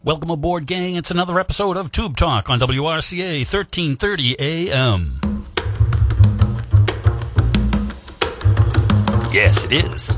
Welcome aboard, gang. It's another episode of Tube Talk on WRCA 1330 AM. Yes, it is.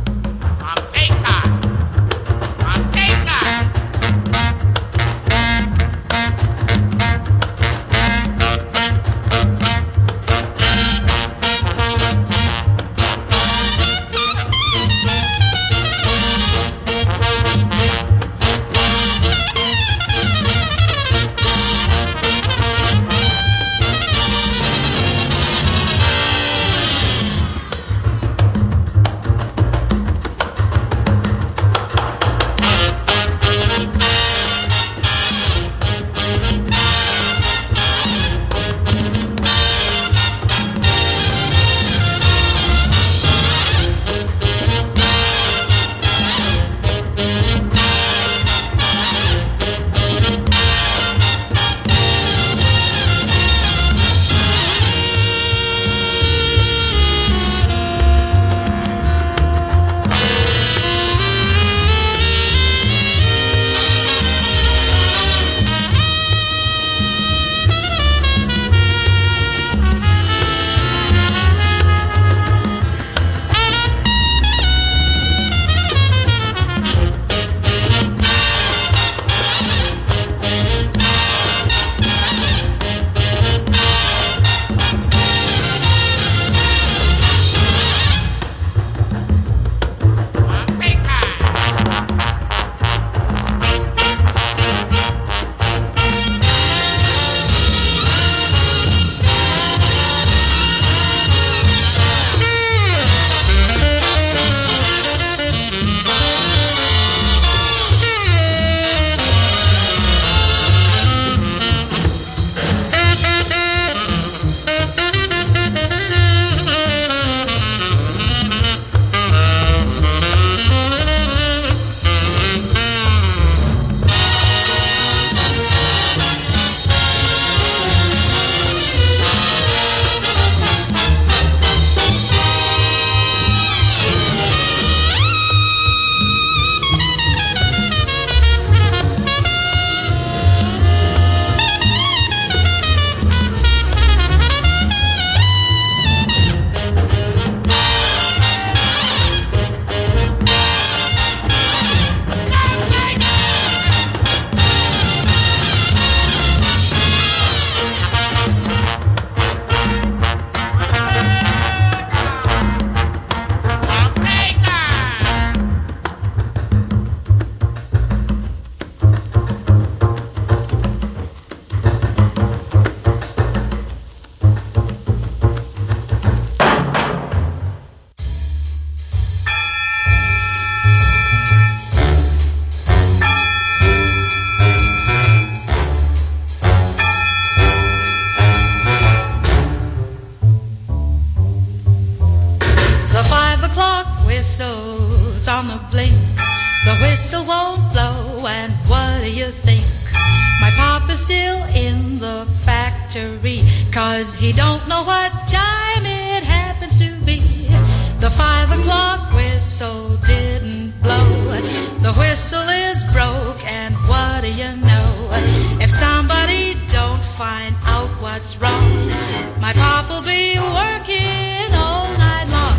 He don't know what time it happens to be. The 5 o'clock whistle didn't blow. The whistle is broke, and what do you know? If somebody don't find out what's wrong, my papa'll be working all night long.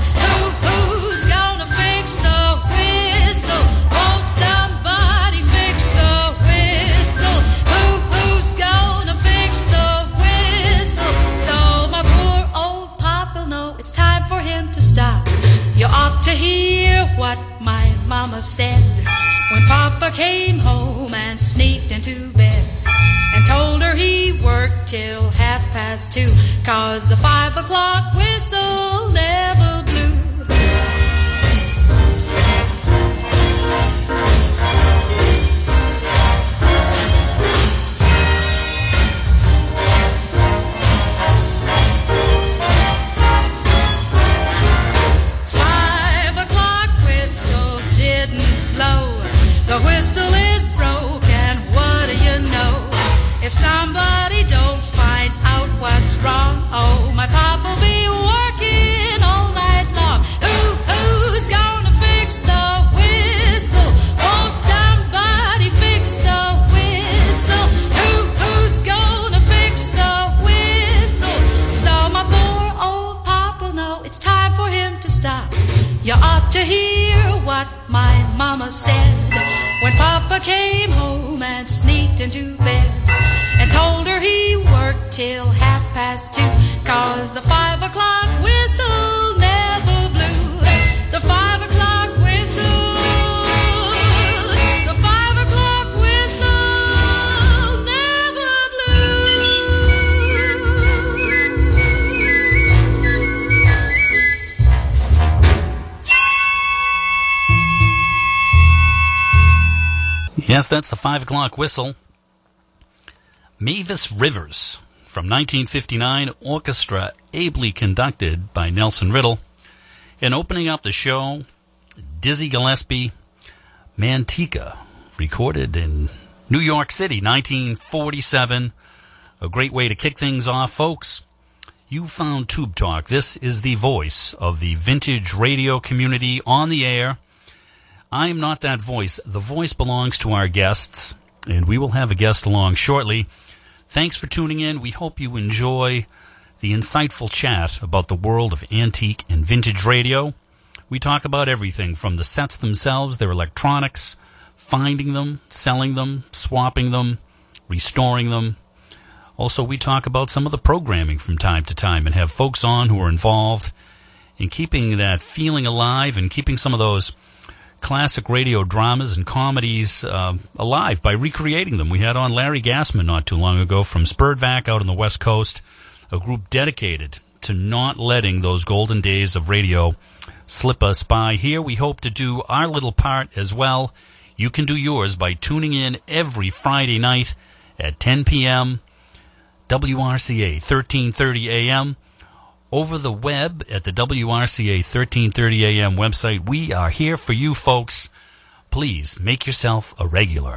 Who's gonna fix the whistle? Won't somebody fix the whistle? Who's gonna fix the whistle? So my poor old papa'll know it's time for him to stop. You ought to hear what my mama said when Papa came home and sneaked into bed and told her he worked till 2:30, 'cause the 5 o'clock whistle never blew. The whistle is broke, and what do you know? If somebody don't find out what's wrong, oh, my papa'll be working all to hear what my mama said when Papa came home and sneaked into bed and told her he worked till 2:30, 'cause the 5 o'clock whistle never blew. The 5 o'clock whistle, the 5 o'clock whistle never blew. Yes, that's the 5 o'clock whistle. Mavis Rivers from 1959, orchestra ably conducted by Nelson Riddle. And opening up the show, Dizzy Gillespie, Manteca, recorded in New York City, 1947. A great way to kick things off, folks. You found Tube Talk. This is the voice of the vintage radio community on the air. I am not that voice. The voice belongs to our guests, and we will have a guest along shortly. Thanks for tuning in. We hope you enjoy the insightful chat about the world of antique and vintage radio. We talk about everything from the sets themselves, their electronics, finding them, selling them, swapping them, restoring them. Also, we talk about some of the programming from time to time and have folks on who are involved in keeping that feeling alive and keeping some of those classic radio dramas and comedies alive by recreating them. We had on Larry Gassman not too long ago from Spurdvac out on the West Coast, a group dedicated to not letting those golden days of radio slip us by. Here we hope to do our little part as well. You can do yours by tuning in every Friday night at 10 p.m., WRCA 1330 AM, over the web at the WRCA 1330 AM website. We are here for you, folks. Please make yourself a regular.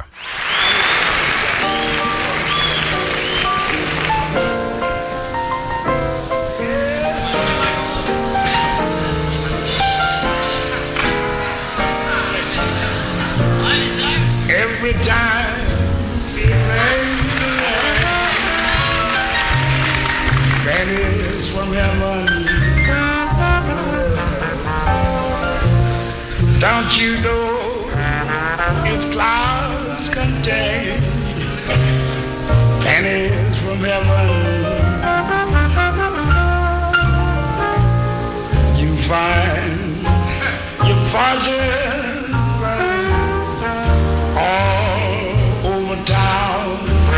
Every time it rains, that is from heaven. Don't you know its clouds contain pennies from heaven? You find your fortune all over town.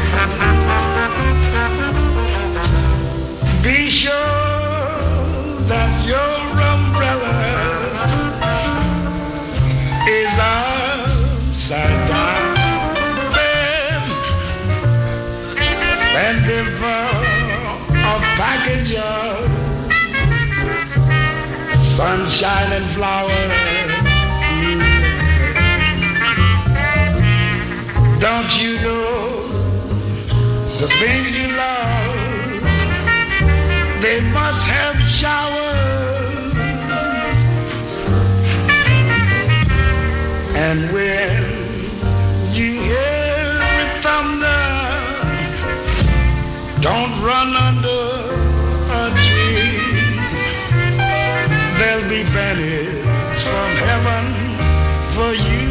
Be sure that your umbrella is upside down. Then deliver a package of sunshine and flowers. Don't you know the things you love, they must have showers. And when you hear it thunder, don't run under a tree. There'll be pennies from heaven for you.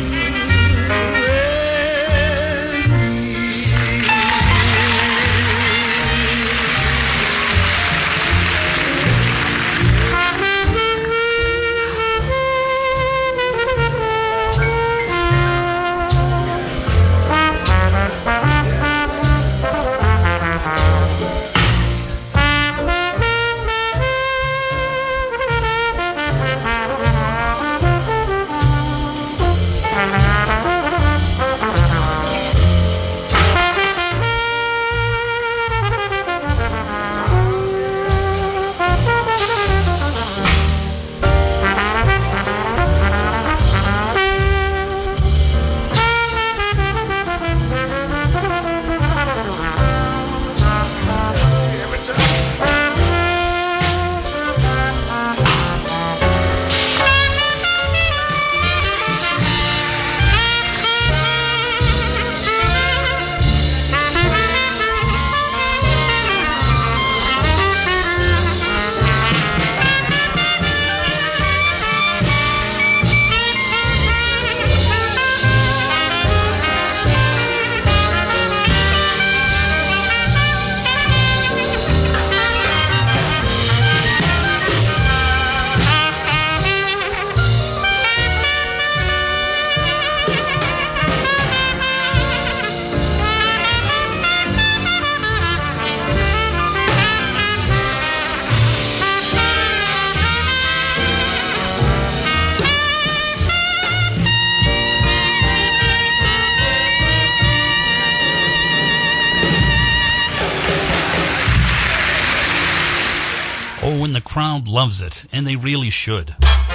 the crowd loves it, and they really should.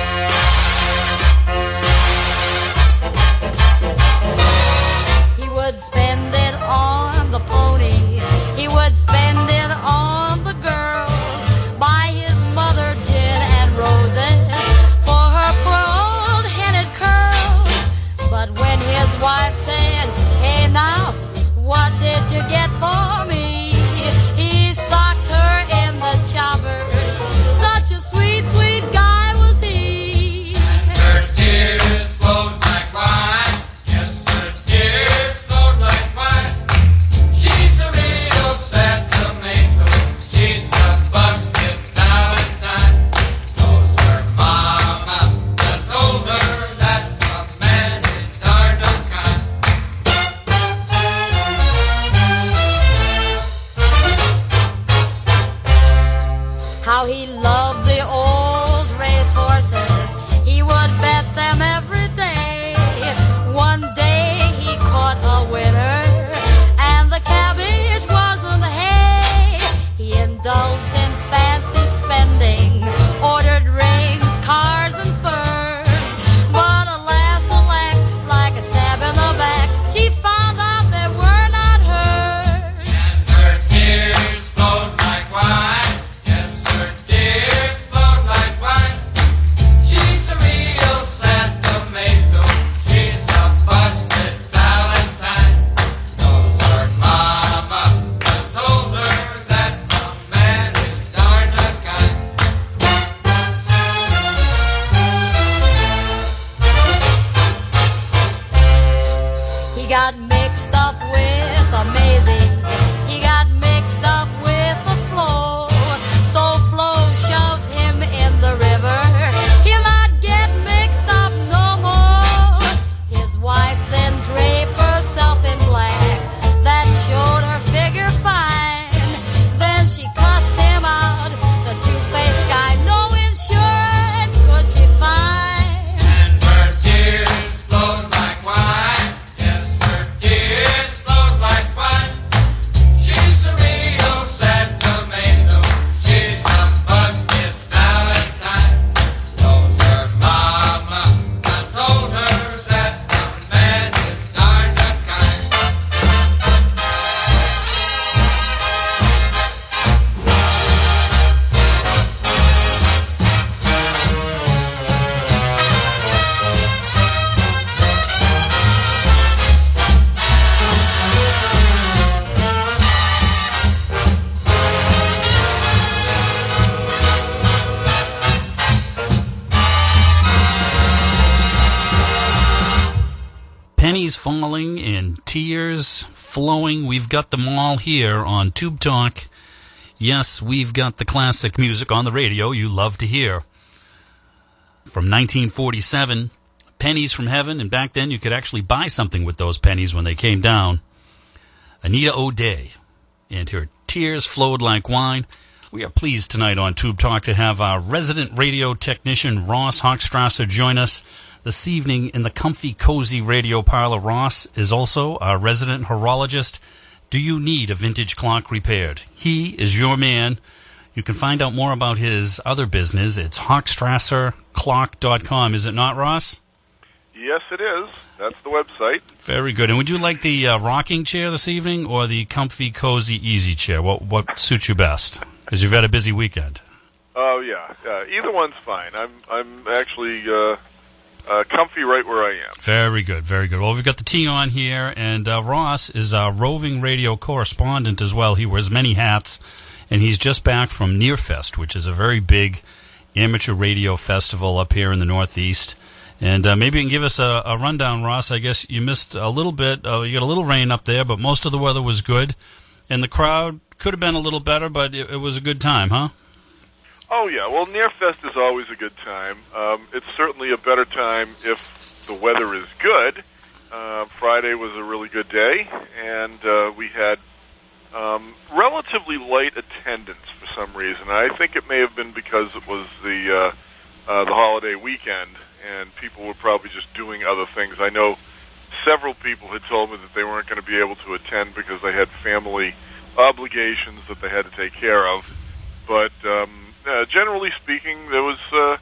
He would spend it on the ponies, he would spend it on the girls, buy his mother gin and roses for her poor old headed curls. But when his wife said, "Hey now, what did you get for me?" he socked her in the choppers. Such a sweet, sweet guy was he. And her tears flowed like wine. Yes, her tears flowed like wine. She's a real sad tomato. She's a busted Valentine. Knows her mama that told her that a man is darn unkind. How he loved the old race horses. He would bet them every day. One day he caught a winner, and the cabbage wasn't hay. He indulged in fancy spending, ordered rings, cars, and furs. But alas, alack, like a stab in the back, she found out they were not hers. And her tears flowed like wine. Yes, her tears flowed like wine. She's a real sad tomato. She's a busted Valentine. Knows her mama that told her that a man is darn unkind. He got mixed up with amazing. He got mixed up with the flow. So Flo shoved him in the river. He'll not get mixed up no more. His wife then draped herself in black. That showed her figure fine. Then she cussed him out. The two-faced guy, no insurance could she find. And her tears flowed like wine. Yes, her tears flowed like wine. She's a real sad tomato. She's a busted Valentine. Knows her mama that told her that a man is darn unkind. Pennies falling and tears flowing. We've got them all here on Tube Talk. Yes, we've got the classic music on the radio you love to hear. From 1947, Pennies from Heaven, and back then you could actually buy something with those pennies when they came down. Anita O'Day and her Tears Flowed Like Wine. We are pleased tonight on Tube Talk to have our resident radio technician Ross Hochstrasser join us this evening in the comfy, cozy radio parlor. Ross is also our resident horologist. Do you need a vintage clock repaired? He is your man. You can find out more about his other business. It's HochstrasserClock.com. Is it not, Ross? Yes, it is. That's the website. Very good. And would you like the rocking chair this evening or the comfy, cozy, easy chair? What suits you best? Because you've had a busy weekend. Oh, yeah. Either one's fine. I'm actually comfy right where I am. Very good, very good. Well, we've got the T on here, and Ross is our roving radio correspondent as well. He wears many hats, and he's just back from Nearfest, which is a very big amateur radio festival up here in the Northeast. And maybe you can give us a rundown, Ross. I guess you missed a little bit. You got a little rain up there, but most of the weather was good. And the crowd could have been a little better, but it was a good time, huh? Oh, yeah. Well, Nearfest is always a good time. It's certainly a better time if the weather is good. Friday was a really good day, and we had relatively light attendance for some reason. I think it may have been because it was the holiday weekend, and people were probably just doing other things. I know several people had told me that they weren't going to be able to attend because they had family obligations that they had to take care of. But generally speaking, there was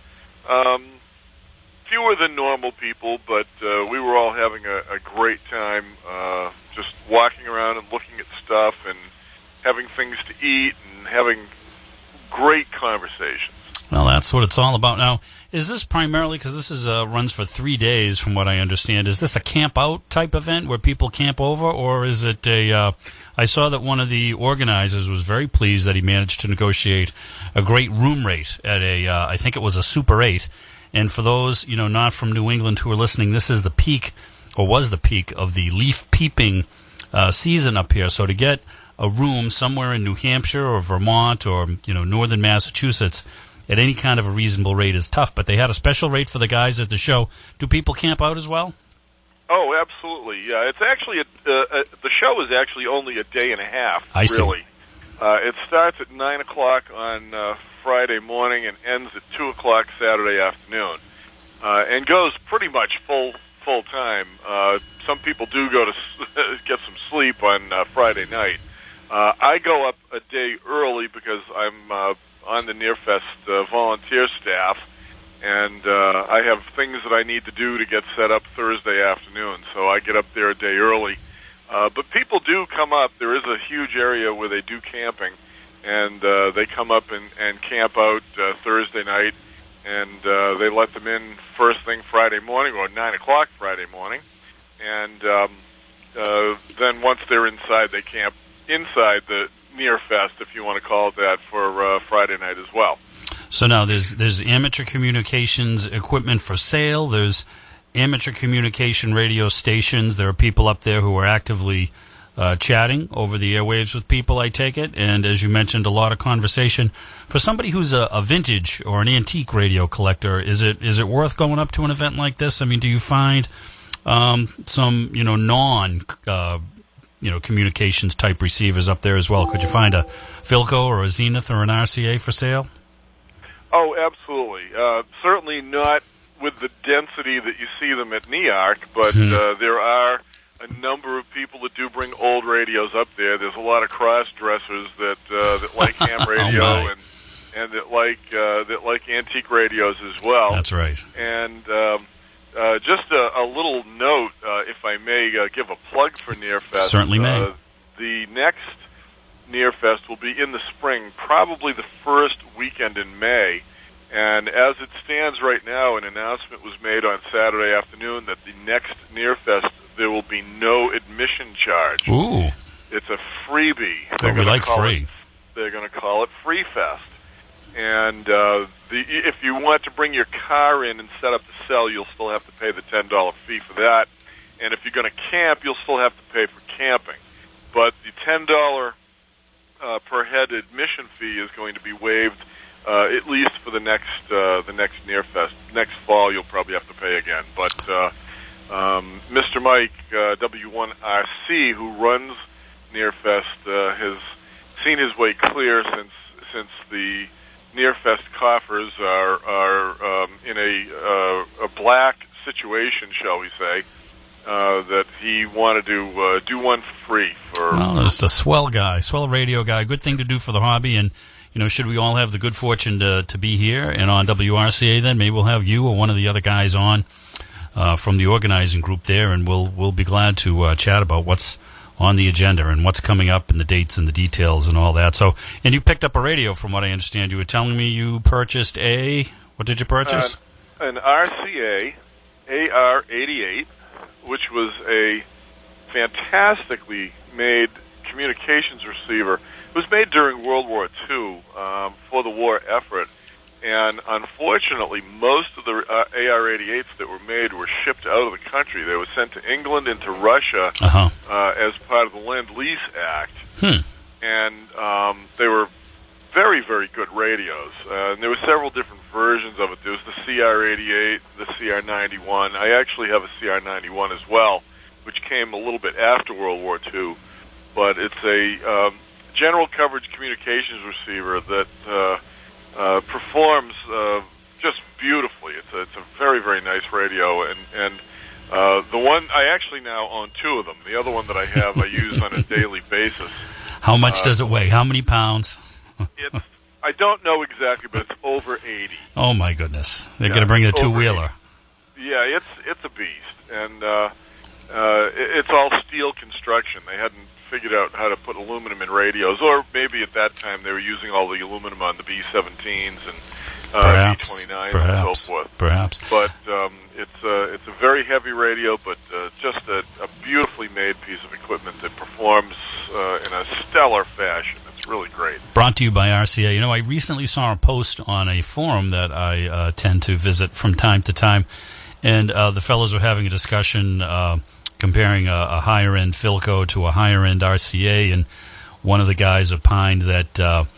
fewer than normal people, but we were all having a great time just walking around and looking at stuff and having things to eat and having great conversations. Well, that's what it's all about. Now, is this primarily, because this is runs for 3 days from what I understand, is this a camp out type event where people camp over, or is it I saw that one of the organizers was very pleased that he managed to negotiate a great room rate at I think it was a Super 8. And for those, not from New England who are listening, this is the peak, or was the peak, of the leaf peeping season up here. So to get a room somewhere in New Hampshire or Vermont or, northern Massachusetts at any kind of a reasonable rate is tough. But they had a special rate for the guys at the show. Do people camp out as well? Oh, absolutely. Yeah, it's actually the show is actually only a day and a half. I see. Really. It starts at 9 o'clock on Friday morning and ends at 2 o'clock Saturday afternoon, and goes pretty much full time. Some people do go to get some sleep on Friday night. I go up a day early because I'm on the Nearfest volunteer staff, and I have things that I need to do to get set up Thursday afternoon, so I get up there a day early. But people do come up. There is a huge area where they do camping, and they come up and camp out Thursday night, and they let them in first thing Friday morning, or 9 o'clock Friday morning, and then once they're inside, they camp inside the Nearfest, if you want to call it that, for Friday night as well. So now there's amateur communications equipment for sale. There's amateur communication radio stations. There are people up there who are actively chatting over the airwaves with people, I take it. And as you mentioned, a lot of conversation. For somebody who's a vintage or an antique radio collector, is it worth going up to an event like this? I mean, do you find some communications type receivers up there as well? Could you find a Philco or a Zenith or an RCA for sale? Oh, absolutely. Certainly not with the density that you see them at NEARC, but there are a number of people that do bring old radios up there. There's a lot of cross-dressers that like ham radio and that like antique radios as well. That's right. And just a little note, if I may give a plug for Nearfest. Certainly may. The next Nearfest will be in the spring, probably the first weekend in May. And as it stands right now, an announcement was made on Saturday afternoon that the next Nearfest, there will be no admission charge. Ooh. It's a freebie. Oh, we like free. They're going to call it Free Fest. And if you want to bring your car in and set up to sell, you'll still have to pay the $10 fee for that. And if you're going to camp, you'll still have to pay for camping. But the $10 per head admission fee is going to be waived at least for the next Nearfest. Next fall, you'll probably have to pay again. But Mr. Mike, W1RC, who runs Nearfest, has seen his way clear since the Nearfest coffers are in a black situation, shall we say, that he wanted to do one for free. Well, it's a swell guy, swell radio guy. Good thing to do for the hobby, and should we all have the good fortune to be here and on WRCA, then maybe we'll have you or one of the other guys on from the organizing group there, and we'll be glad to chat about what's on the agenda and what's coming up and the dates and the details and all that. So, and you picked up a radio, from what I understand. You were telling me you purchased what did you purchase? An RCA AR88, which was a fantastically made communications receiver. It was made during World War II for the war effort, and unfortunately, most of the AR-88s that were made were shipped out of the country. They were sent to England and to Russia as part of the Lend-Lease Act, and they were very, very good radios. And there were several different versions of it. There was the CR-88, the CR-91. I actually have a CR-91 as well, which came a little bit after World War II, but it's a general coverage communications receiver that performs just beautifully. It's a very, very nice radio, and the one I actually now own two of them. The other one that I have I use on a daily basis. How much does it weigh? How many pounds? I don't know exactly, but it's over 80. Oh my goodness! They're Yeah, going to bring a it's over two-wheeler. Yeah, it's a beast, and it's all steel construction. They hadn't figured out how to put aluminum in radios, or maybe at that time they were using all the aluminum on the B-17s and B-29s and so forth. Perhaps. But it's a very heavy radio, but just a beautifully made piece of equipment that performs in a stellar fashion. It's really great. Brought to you by RCA. You know, I recently saw a post on a forum that I tend to visit from time to time, and the fellows were having a discussion comparing a higher-end Philco to a higher-end RCA, and one of the guys opined that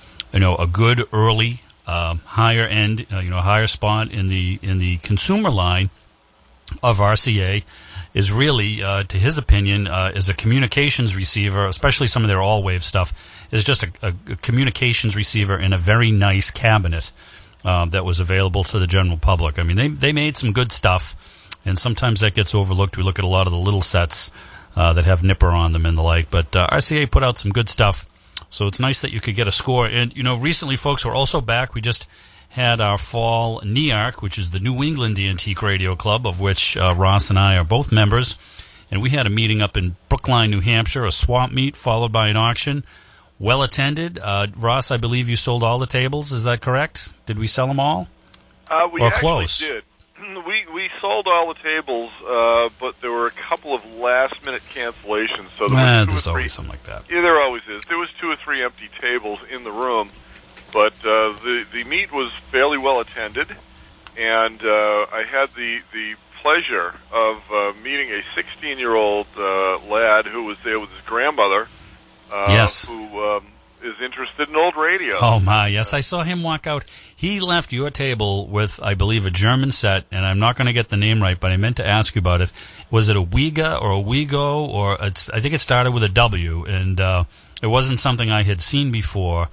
a good early higher-end, higher spot in the consumer line of RCA is really, to his opinion, is a communications receiver, especially some of their all-wave stuff, is just a communications receiver in a very nice cabinet that was available to the general public. I mean, they made some good stuff, and sometimes that gets overlooked. We look at a lot of the little sets that have nipper on them and the like, but RCA put out some good stuff, so it's nice that you could get a score. And, recently, folks, we're also back. We just had our fall NEARC, which is the New England Antique Radio Club, of which Ross and I are both members. And we had a meeting up in Brookline, New Hampshire, a swap meet followed by an auction. Well attended. Ross, I believe you sold all the tables. Is that correct? Did we sell them all? We or actually close? Did. We sold all the tables, but there were a couple of last-minute cancellations. So there was there's always something like that. Yeah, there always is. There was 2 or 3 empty tables in the room, but the meet was fairly well attended, and I had the pleasure of meeting a 16-year-old lad who was there with his grandmother, Yes. who is interested in old radio. Oh, my, yes. I saw him walk out. He left your table with, I believe, a German set, and I'm not going to get the name right, but I meant to ask you about it. Was it a Wiga or a Wigo? Or I think it started with a W, and it wasn't something I had seen before.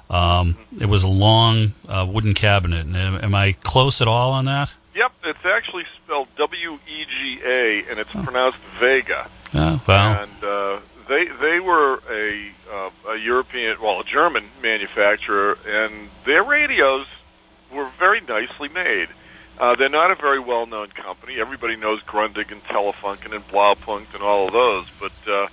It was a long wooden cabinet. Am I close at all on that? Yep, it's actually spelled W-E-G-A, and it's pronounced Vega. Oh, well. And they were a European, a German manufacturer, and their radios were very nicely made. They're not a very well-known company. Everybody knows Grundig and Telefunken and Blaupunkt and all of those, but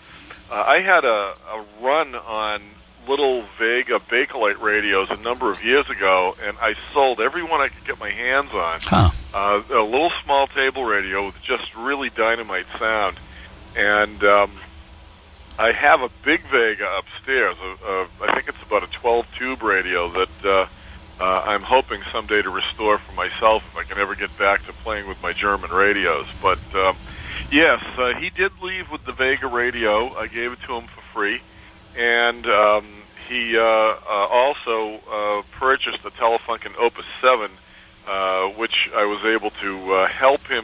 I had a run on little Vega Bakelite radios a number of years ago, and I sold every one I could get my hands on. Huh. A little small table radio with just really dynamite sound, and I have a big Vega upstairs. I think it's about a 12-tube radio that I'm hoping someday to restore for myself if I can ever get back to playing with my German radios. But yes, he did leave with the Vega radio. I gave it to him for free, and he also purchased the Telefunken Opus 7, which I was able to help him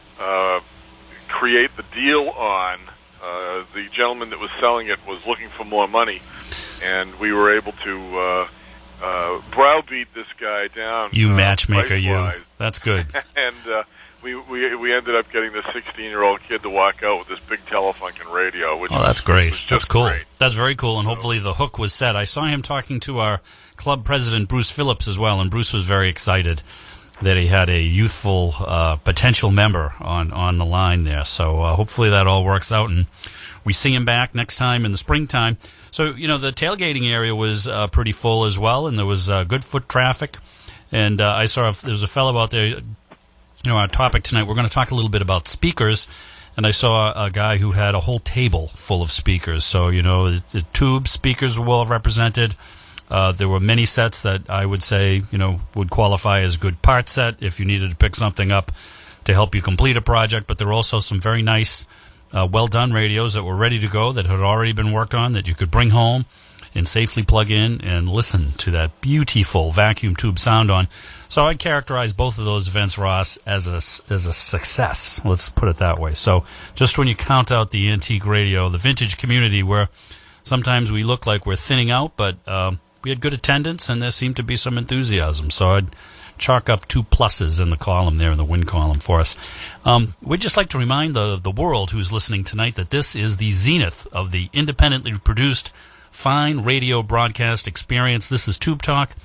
create the deal on. The gentleman that was selling it was looking for more money, and we were able to browbeat this guy down. You matchmaker, price-wise. you. That's good. And we ended up getting this 16-year-old kid to walk out with this big Telefunken radio. Which that's great. was That's just cool. great. That's very cool, and hopefully the hook was set. I saw him talking to our club president, Bruce Phillips, as well, and Bruce was very excited that he had a youthful potential member on the line there. So hopefully that all works out, and we see him back next time in the springtime. So, the tailgating area was pretty full as well, and there was good foot traffic. And I saw there was a fellow out there, our topic tonight, we're going to talk a little bit about speakers, and I saw a guy who had a whole table full of speakers. So, the tube speakers were well represented. There were many sets that I would say, would qualify as good part set if you needed to pick something up to help you complete a project. But there were also some very nice, well-done radios that were ready to go, that had already been worked on, that you could bring home and safely plug in and listen to that beautiful vacuum tube sound on. So I'd characterize both of those events, Ross, as a success. Let's put it that way. So just when you count out the antique radio, the vintage community, where sometimes we look like we're thinning out, but we had good attendance, and there seemed to be some enthusiasm. So I'd chalk up 2 pluses in the column there, in the win column for us. We'd just like to remind the world who's listening tonight that this is the zenith of the independently produced fine radio broadcast experience. This is Tube Talk.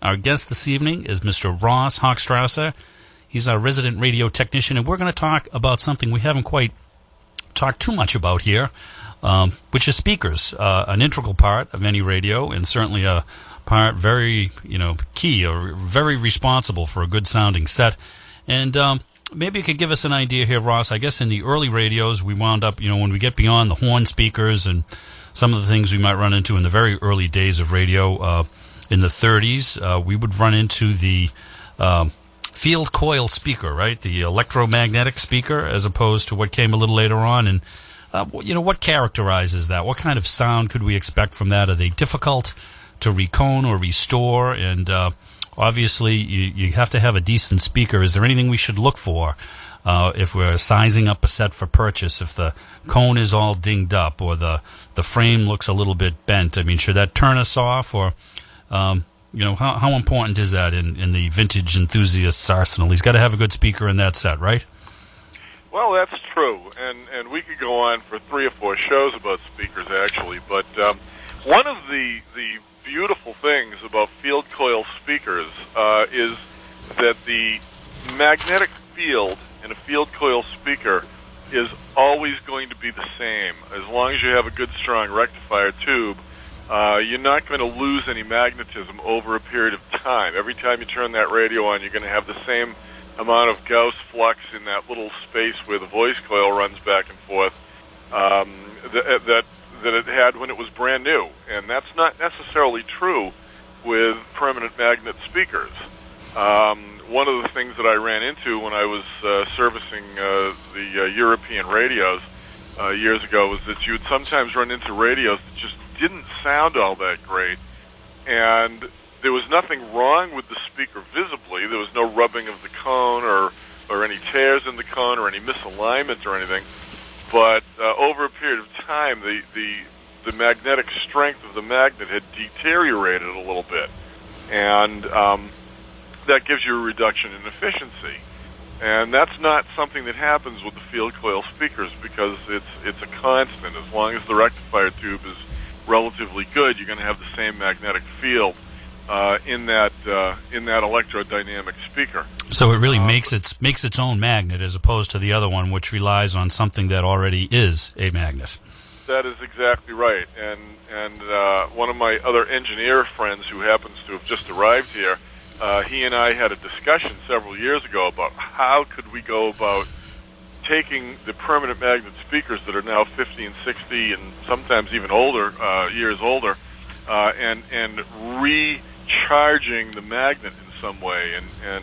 Our guest this evening is Mr. Ross Hochstrasser. He's our resident radio technician, and we're going to talk about something we haven't quite talked too much about here, which is speakers, an integral part of any radio, and certainly a part very, key or very responsible for a good sounding set. And maybe you could give us an idea here, Ross. I guess in the early radios, we wound up, when we get beyond the horn speakers and some of the things we might run into in the very early days of radio, in the 30s, we would run into the field coil speaker, right? The electromagnetic speaker, as opposed to what came a little later on. And, what characterizes that? What kind of sound could we expect from that? Are they difficult to recone or restore? And obviously, you have to have a decent speaker. Is there anything we should look for if we're sizing up a set for purchase? If the cone is all dinged up or the frame looks a little bit bent, I mean, should that turn us off? Or, how important is that in the vintage enthusiast's arsenal? He's got to have a good speaker in that set, right? Well, that's true, and we could go on for 3 or 4 shows about speakers, actually. But one of the beautiful things about field coil speakers is that the magnetic field in a field coil speaker is always going to be the same. As long as you have a good, strong rectifier tube, you're not going to lose any magnetism over a period of time. Every time you turn that radio on, you're going to have the same amount of Gauss flux in that little space where the voice coil runs back and forth that it had when it was brand new. And that's not necessarily true with permanent magnet speakers. One of the things that I ran into when I was servicing the European radios years ago was that you would sometimes run into radios that just didn't sound all that great, and there was nothing wrong with the speaker visibly. There was no rubbing of the cone or any tears in the cone or any misalignment or anything. But over a period of time, the magnetic strength of the magnet had deteriorated a little bit, and that gives you a reduction in efficiency. And that's not something that happens with the field coil speakers because it's a constant. As long as the rectifier tube is relatively good, you're going to have the same magnetic field in that electrodynamic speaker. So it really makes its own magnet as opposed to the other one, which relies on something that already is a magnet. That is exactly right. And one of my other engineer friends who happens to have just arrived here, he and I had a discussion several years ago about how could we go about taking the permanent magnet speakers that are now 50 and 60 and sometimes even older, years older, and recharging the magnet in some way.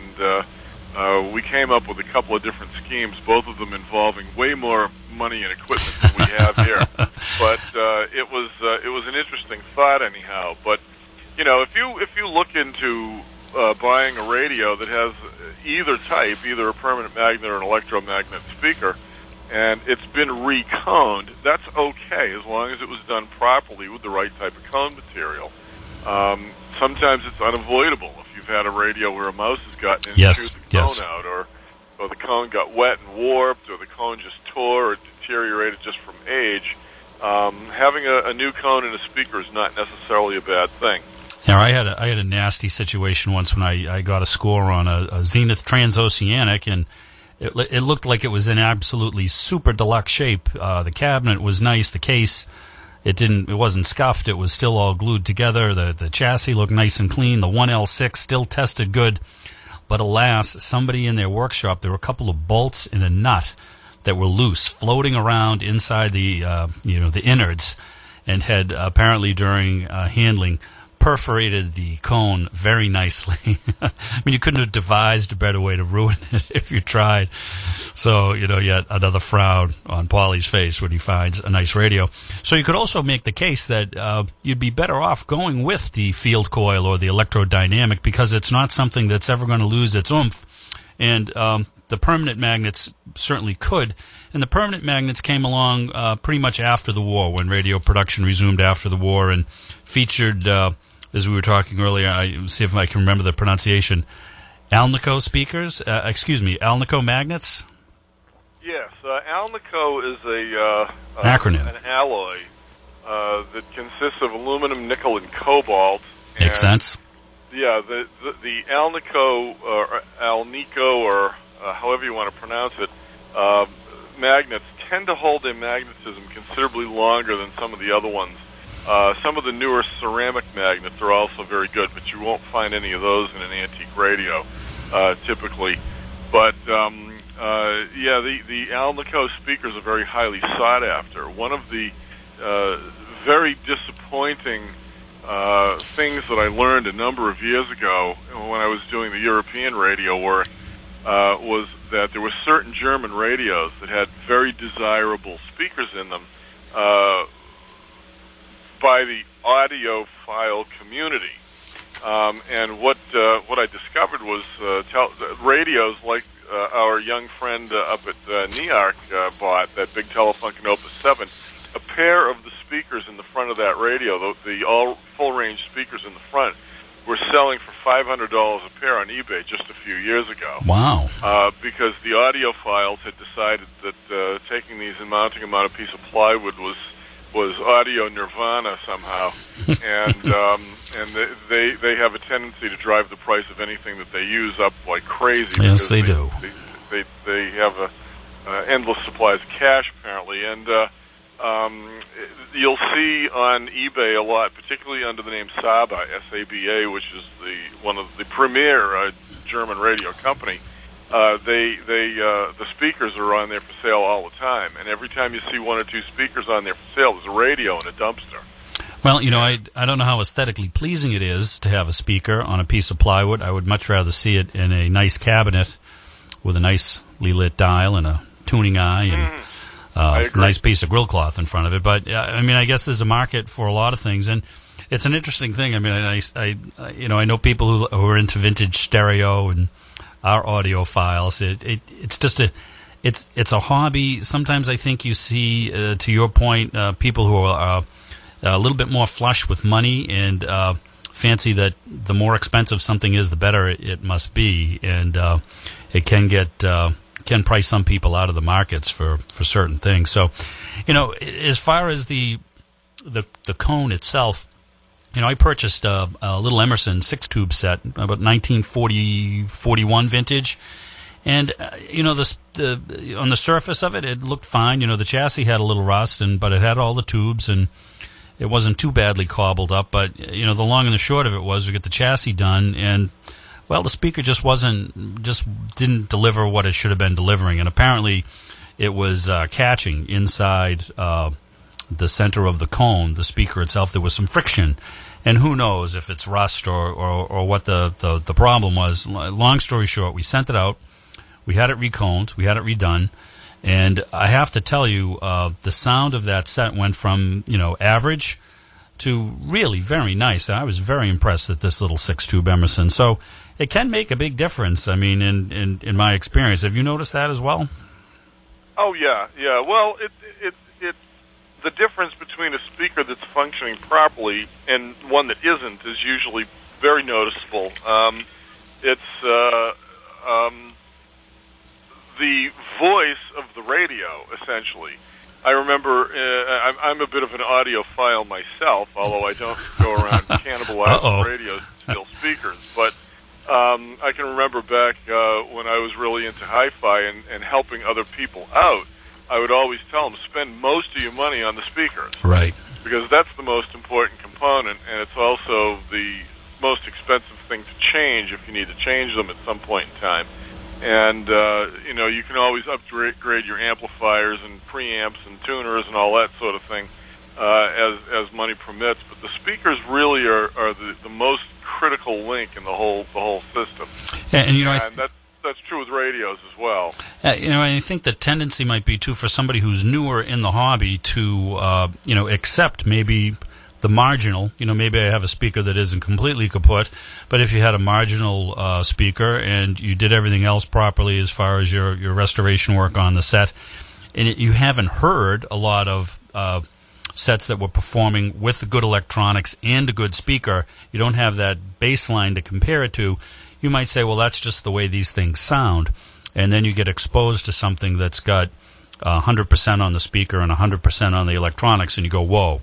And we came up with a couple of different schemes, both of them involving way more money and equipment than we have here. But it was an interesting thought anyhow. But if you look into buying a radio that has either type, either a permanent magnet or an electromagnet speaker, and it's been reconed, that's okay as long as it was done properly with the right type of cone material. Sometimes it's unavoidable if you've had a radio where a mouse has gotten in and chewed the cone out, or the cone got wet and warped, or the cone just tore or deteriorated just from age. Having a new cone in a speaker is not necessarily a bad thing. Yeah, I had a nasty situation once when I got a score on a Zenith Transoceanic, and it looked like it was in absolutely super deluxe shape. The cabinet was nice, the case it wasn't scuffed, it was still all glued together. The chassis looked nice and clean. The 1L6 still tested good, but alas, somebody in their workshop, there were a couple of bolts and a nut that were loose, floating around inside the the innards, and had apparently during handling perforated the cone very nicely. I mean, you couldn't have devised a better way to ruin it if you tried. So, yet another frown on Paulie's face when he finds a nice radio. So you could also make the case that you'd be better off going with the field coil or the electrodynamic because it's not something that's ever going to lose its oomph. And the permanent magnets certainly could. And the permanent magnets came along pretty much after the war, when radio production resumed after the war, and featured, as we were talking earlier, I see if I can remember the pronunciation, Alnico speakers, Alnico magnets? Yes, Alnico is acronym, an alloy that consists of aluminum, nickel, and cobalt. Makes sense. Yeah, the Alnico or however you want to pronounce it, magnets tend to hold their magnetism considerably longer than some of the other ones. Some of the newer ceramic magnets are also very good, but you won't find any of those in an antique radio typically. But the Alnico speakers are very highly sought after. One of the very disappointing things that I learned a number of years ago when I was doing the European radio work was that there were certain German radios that had very desirable speakers in them by the audiophile community. And what I discovered was radios like our young friend up at NEARC bought, that big Telefunken Opus 7, a pair of the speakers in the front of that radio, the all full-range speakers in the front, were selling for $500 a pair on eBay just a few years ago. Wow. Because the audiophiles had decided that taking these and mounting them on a piece of plywood was audio nirvana somehow. And they have a tendency to drive the price of anything that they use up like crazy. Yes, they do. They have endless supplies of cash, apparently. And you'll see on eBay a lot, particularly under the name Saba, S-A-B-A, which is one of the premier German radio company. The speakers are on there for sale all the time, and every time you see one or two speakers on there for sale, there's a radio in a dumpster. Well, I don't know how aesthetically pleasing it is to have a speaker on a piece of plywood. I would much rather see it in a nice cabinet with a nicely lit dial and a tuning eye and a nice piece of grill cloth in front of it. But I guess there's a market for a lot of things, and it's an interesting thing. I mean, I know people who are into vintage stereo and our audiophiles. It's just it's a hobby. Sometimes I think you see, to your point, people who are a little bit more flush with money and fancy that the more expensive something is, the better it must be, and it can price some people out of the markets for certain things. So, as far as the cone itself, I purchased a little Emerson 6-tube set, about 1940-41 vintage, and on the surface of it, it looked fine. The chassis had a little rust, but it had all the tubes, and it wasn't too badly cobbled up. But the long and the short of it was, we got the chassis done, and the speaker just didn't deliver what it should have been delivering, and apparently it was catching inside the center of the cone, the speaker itself. There was some friction, and who knows if it's rust or what the problem was. Long story short, we sent it out, we had it reconed, we had it redone, and I have to tell you, the sound of that set went from average to really very nice. I was very impressed at this little 6-tube Emerson. So it can make a big difference. I mean, in my experience, have you noticed that as well? Oh yeah. Well, it the difference between a speaker that's functioning properly and one that isn't is usually very noticeable. It's the voice of the radio, essentially. I remember, I'm a bit of an audiophile myself, although I don't go around cannibalizing radios to steal speakers. But I can remember back when I was really into hi-fi and helping other people out, I would always tell them, spend most of your money on the speakers. Right. Because that's the most important component, and it's also the most expensive thing to change if you need to change them at some point in time. And, you can always upgrade your amplifiers and preamps and tuners and all that sort of thing as money permits. But the speakers really are the most critical link in the whole system. Yeah, and that's true with radios as well. I think the tendency might be, too, for somebody who's newer in the hobby to, accept maybe the marginal, maybe I have a speaker that isn't completely kaput, but if you had a marginal speaker and you did everything else properly as far as your restoration work on the set, and you haven't heard a lot of sets that were performing with the good electronics and a good speaker, you don't have that baseline to compare it to, you might say, well, that's just the way these things sound. And then you get exposed to something that's got 100% on the speaker and 100% on the electronics, and you go, whoa.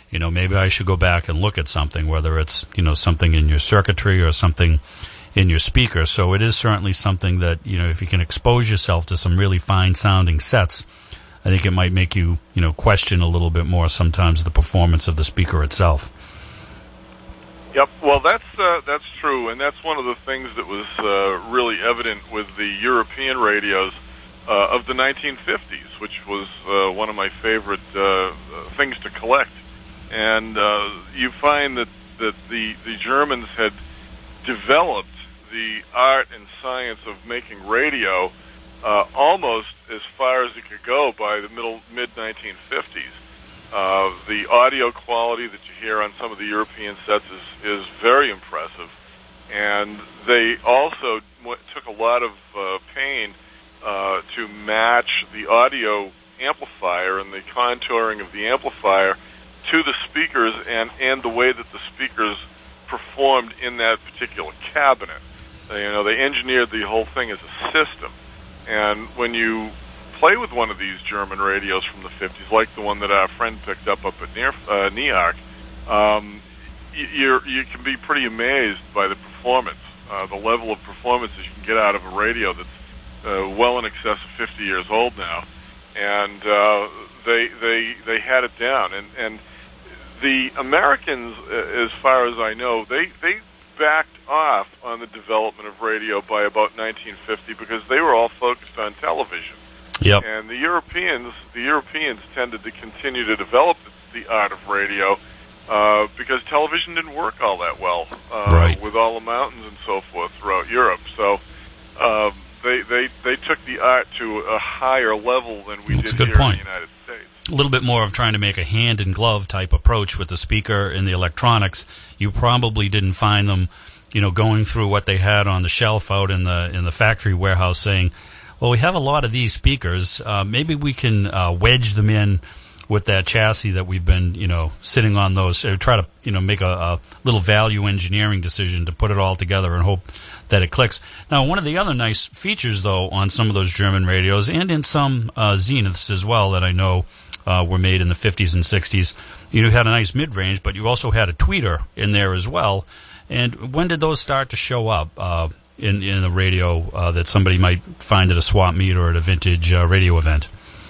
maybe I should go back and look at something, whether it's, something in your circuitry or something in your speaker. So it is certainly something that, if you can expose yourself to some really fine-sounding sets, I think it might make you, question a little bit more sometimes the performance of the speaker itself. Yep, well, that's true, and that's one of the things that was really evident with the European radios of the 1950s, which was one of my favorite things to collect. And you find that the Germans had developed the art and science of making radio almost as far as it could go by the mid-1950s. The audio quality that you hear on some of the European sets is very impressive, and they also took a lot of pain to match the audio amplifier and the contouring of the amplifier to the speakers and the way that the speakers performed in that particular cabinet. They engineered the whole thing as a system. And when you play with one of these German radios from the 50s, like the one that our friend picked up at NEARC, you can be pretty amazed by the performance, the level of performance that you can get out of a radio that's well in excess of 50 years old now. And they had it down. And the Americans, as far as I know, they backed off on the development of radio by about 1950 because they were all focused on television. Yep. And the Europeans tended to continue to develop the art of radio because television didn't work all that well right. with all the mountains and so forth throughout Europe. So they took the art to a higher level than we did here in the United States. A little bit more of trying to make a hand-in-glove type approach with the speaker and the electronics. You probably didn't find them, going through what they had on the shelf out in the factory warehouse saying, well, we have a lot of these speakers. Maybe we can wedge them in with that chassis that we've been, sitting on those. Try to, make a little value engineering decision to put it all together and hope that it clicks. Now, one of the other nice features, though, on some of those German radios and in some Zeniths as well that I know were made in the 50s and 60s, you had a nice mid-range, but you also had a tweeter in there as well. And when did those start to show up in the radio that somebody might find at a swap meet or at a vintage radio event?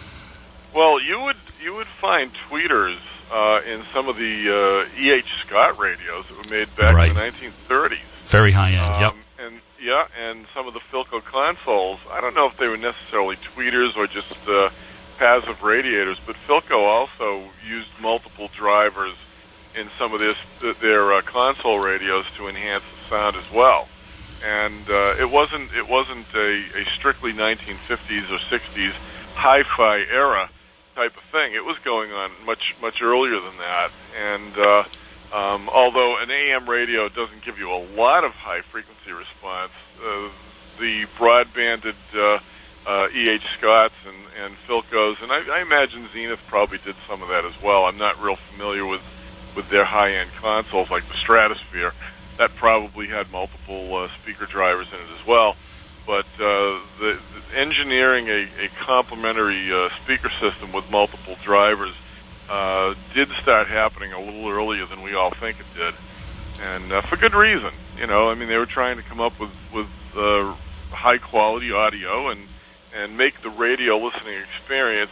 Well, you would find tweeters in some of the E.H. Scott radios that were made back right. in the 1930s. Very high-end, yep. And some of the Philco consoles, I don't know if they were necessarily tweeters or just passive radiators, but Philco also used multiple drivers in some of their console radios to enhance the sound as well. And it wasn't a strictly 1950s or 60s hi-fi era type of thing. It was going on much earlier than that. And although an AM radio doesn't give you a lot of high-frequency response, the broadbanded E.H. Scotts and Philcos, and I imagine Zenith probably did some of that as well. I'm not real familiar with their high-end consoles like the Stratosphere. That probably had multiple speaker drivers in it as well. But the engineering a complementary speaker system with multiple drivers did start happening a little earlier than we all think it did, and for good reason. They were trying to come up with high-quality audio and make the radio listening experience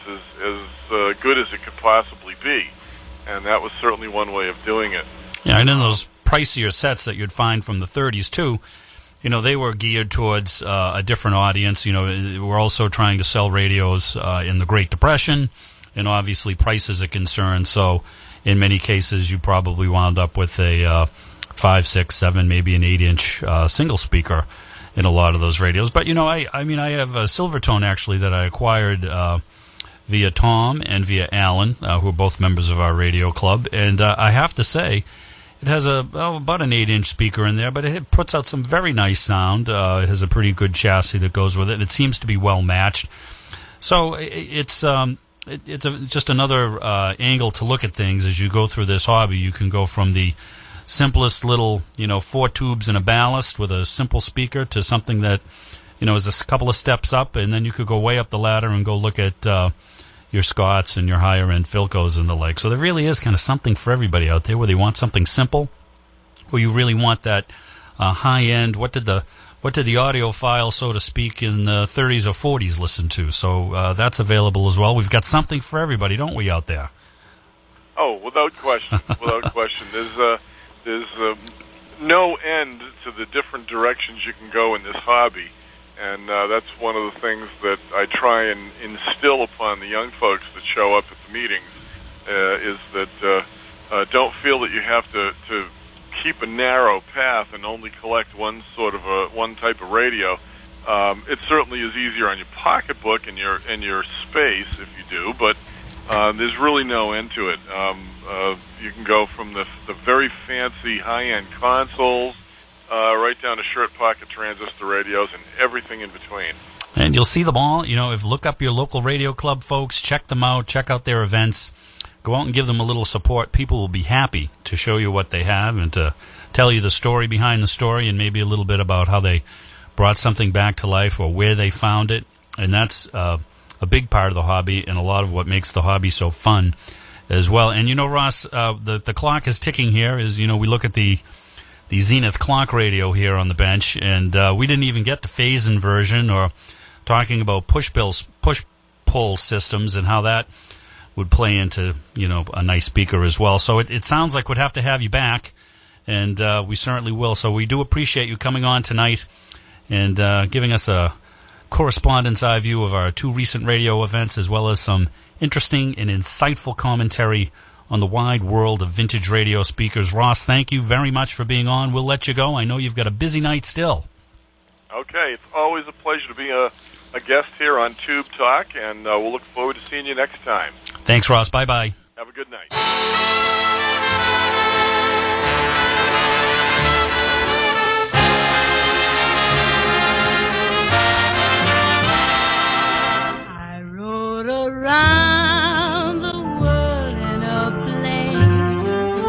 as good as it could possibly be, and that was certainly one way of doing it. Yeah, and in those pricier sets that you'd find from the 30s, too, they were geared towards a different audience. We're also trying to sell radios in the Great Depression, and obviously price is a concern. So in many cases, you probably wound up with a 5, 6, 7, maybe an 8-inch single speaker in a lot of those radios. But, I have a Silvertone, actually, that I acquired via Tom and via Alan, who are both members of our radio club. And I have to say, it has about an 8-inch speaker in there, but it puts out some very nice sound. It has a pretty good chassis that goes with it, and it seems to be well matched. So it's just another angle to look at things as you go through this hobby. You can go from the simplest little, 4 tubes and a ballast with a simple speaker to something that, is a couple of steps up, and then you could go way up the ladder and go look at, your Scotts and your higher end Philcos and the like. So there really is kind of something for everybody out there, whether you want something simple or you really want that high end. What did the audiophile, so to speak, in the 30s or 40s listen to? So that's available as well. We've got something for everybody, don't we, out there? Oh, without question, without question. There's no end to the different directions you can go in this hobby, and that's one of the things that I try and instill upon the young folks that show up at the meetings, is that don't feel that you have to keep a narrow path and only collect one type of radio. It certainly is easier on your pocketbook and your space if you do, but there's really no end to it. You can go from the very fancy high-end consoles right down to shirt pocket transistor radios and everything in between. And you'll see them all. Look up your local radio club folks, check them out, check out their events. Go out and give them a little support. People will be happy to show you what they have and to tell you the story behind the story and maybe a little bit about how they brought something back to life or where they found it. And that's a big part of the hobby and a lot of what makes the hobby so fun as well. And, Ross, the clock is ticking here. We look at the Zenith clock radio here on the bench, and we didn't even get to phase inversion or talking about push-pull systems and how that would play into, a nice speaker as well. So it sounds like we'd have to have you back, and we certainly will. So we do appreciate you coming on tonight and giving us a correspondence eye view of our two recent radio events, as well as some interesting and insightful commentary on the wide world of vintage radio speakers. Ross, thank you very much for being on. We'll let you go. I know you've got a busy night still. Okay, it's always a pleasure to be a guest here on Tube Talk, and we'll look forward to seeing you next time. Thanks, Ross. Bye-bye. Have a good night. I rode around the world in a plane.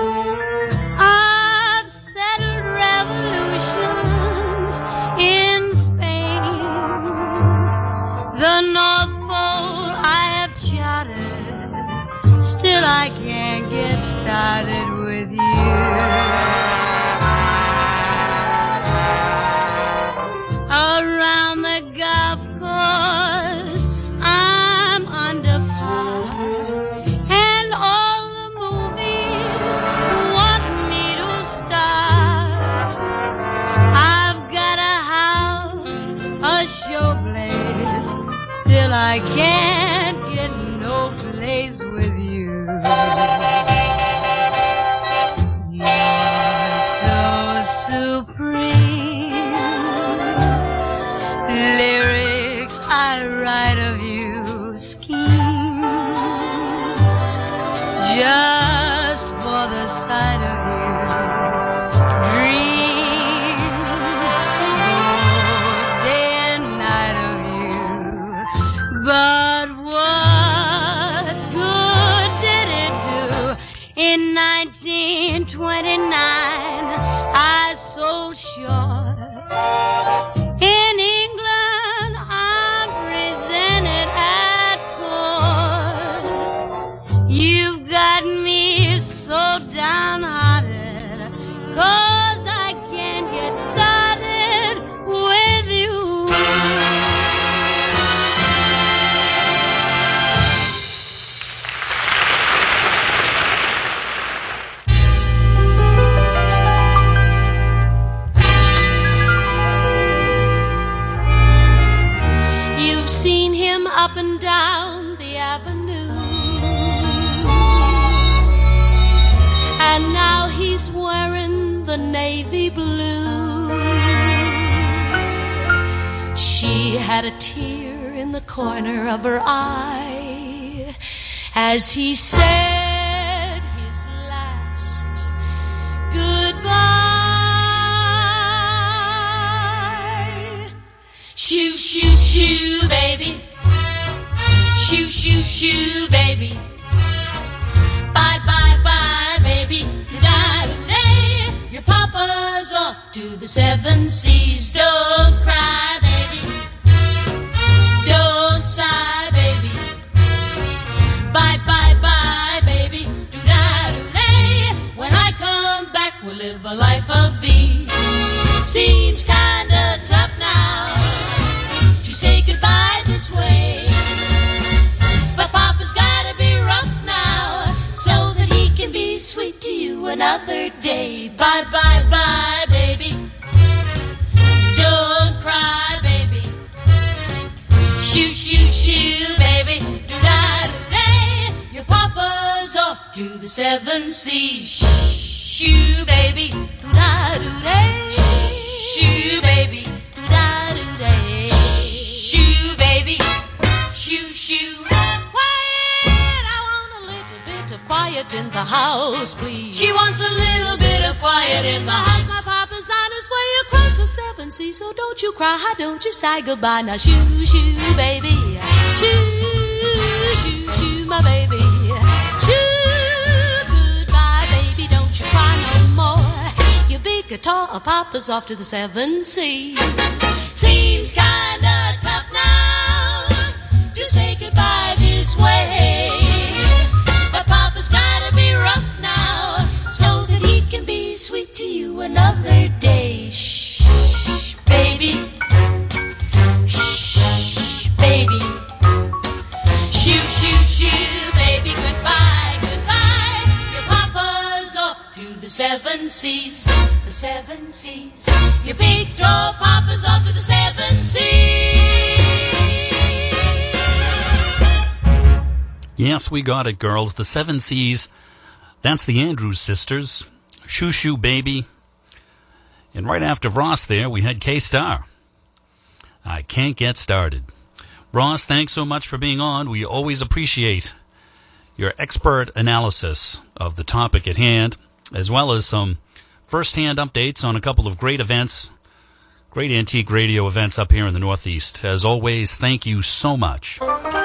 I've settled revolutions in Spain. The North Pole I have charted, still I can't get started with you. Around the Gulf Coast I'm under par, and all the movies want me to star. I've got a house, a showplace, still I can't get no place with you. You're so supreme. Lyrics I write of you scheme just for the sight of you. Dream both day and night of you. But what good did it do? In 1929 I sold short. In England I'm presented at court. You've got me so downhearted, 'cause I can't get started with you. You've seen him up and down the avenue, and now he's wearing the navy blue. She had a tear in the corner of her eye as he said his last goodbye. Shoo, shoo, shoo, baby. Shoo, shoo, shoo, baby. Bye, bye, bye, baby. Da-da-da-day. Your papa's off to the 7 seas. Don't cry, baby. Don't sigh, baby. will live a life of ease. Seems kinda tough now to say goodbye this way, but Papa's gotta be rough now so that he can be sweet to you another day. Bye, bye, bye, baby. Don't cry, baby. Shoo, shoo, shoo, baby. Do-da-do-day. Your Papa's off to the 7 seas. Shoo, baby. Do-da-do-day. Shoo, baby. Do-da-do-day. Shoo, baby. Shoo, shoo. Quiet. I want a little bit of quiet in the house, please. She wants a little bit of quiet in the house. My Papa's on his way across the 7 seas, so don't you cry, don't you sigh goodbye. Now shoo, shoo, baby. Shoo, shoo, shoo, my baby. Shoo, goodbye, baby, don't you cry no more. Your big guitar, Papa's off to the 7 seas. Seems kinda tough now to say goodbye this way, but Papa's gotta be rough now so that he can be sweet to you another day. Shh, baby. Shh, baby. Shoo, shoo, shoo, baby, goodbye, goodbye. Your Papa's off to the 7 seas, the 7 seas. Your big tall Papa's off to the 7 seas. Yes, we got it, girls. The 7 Seas. That's the Andrews Sisters. Shoo Shoo Baby. And right after Ross there, we had K-Star. I Can't Get Started. Ross, thanks so much for being on. We always appreciate your expert analysis of the topic at hand, as well as some first-hand updates on a couple of great events, great antique radio events up here in the Northeast. As always, thank you so much.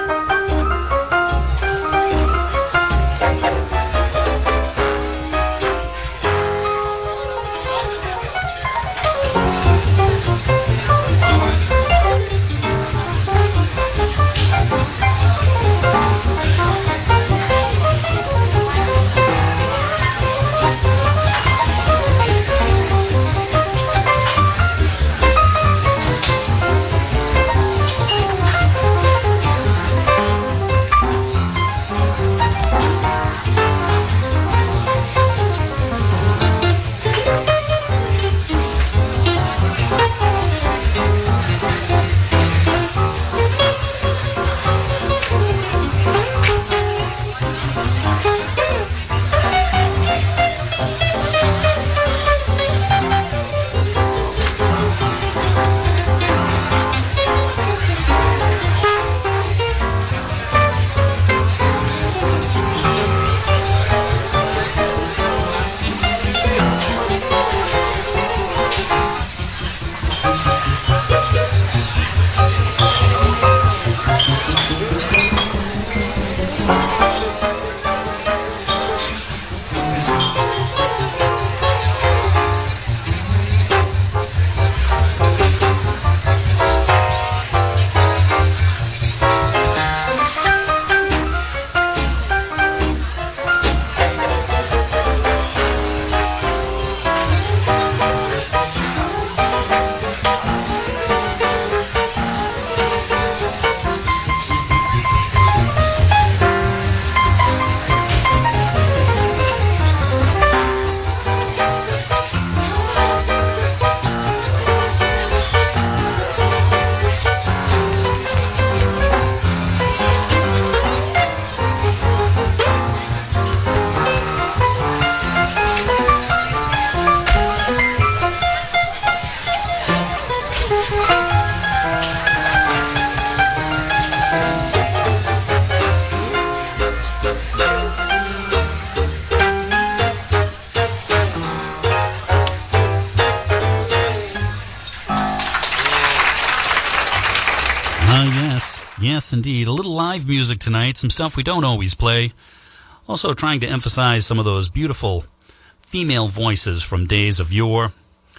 Yes, indeed. A little live music tonight, some stuff we don't always play. Also trying to emphasize some of those beautiful female voices from days of yore.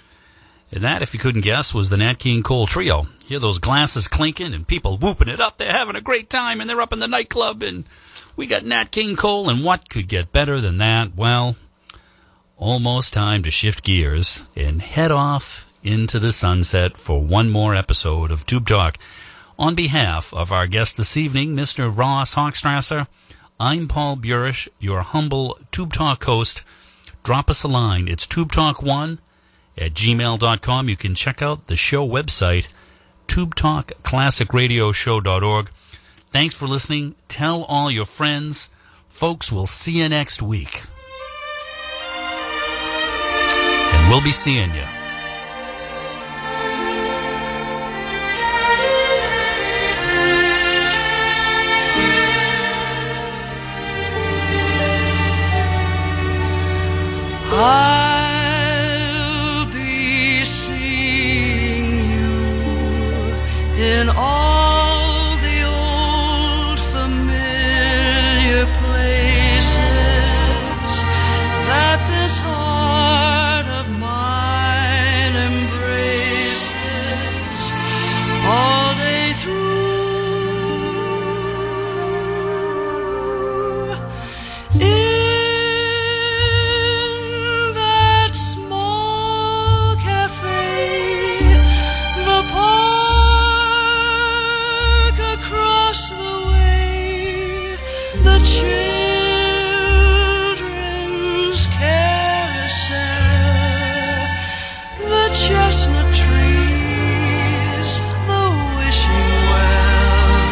And that, if you couldn't guess, was the Nat King Cole Trio. Hear those glasses clinking and people whooping it up. They're having a great time and they're up in the nightclub and we got Nat King Cole, and what could get better than that? Well, almost time to shift gears and head off into the sunset for one more episode of Tube Talk. On behalf of our guest this evening, Mr. Ross Hochstrasser, I'm Paul Burish, your humble Tube Talk host. Drop us a line. It's tubetalk1@gmail.com. You can check out the show website, tubetalkclassicradioshow.org. Thanks for listening. Tell all your friends. Folks, we'll see you next week. And we'll be seeing you. I'll be seeing you in all the old familiar places that this heart of mine embraces all day through. In that small cafe, the park across the way, the children's carousel, the chestnut trees, the wishing well.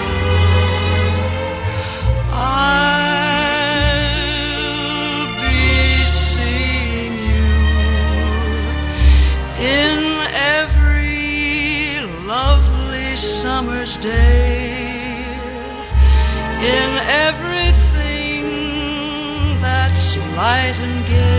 I'll be seeing you in every lovely summer's day, in everything that's light and gay.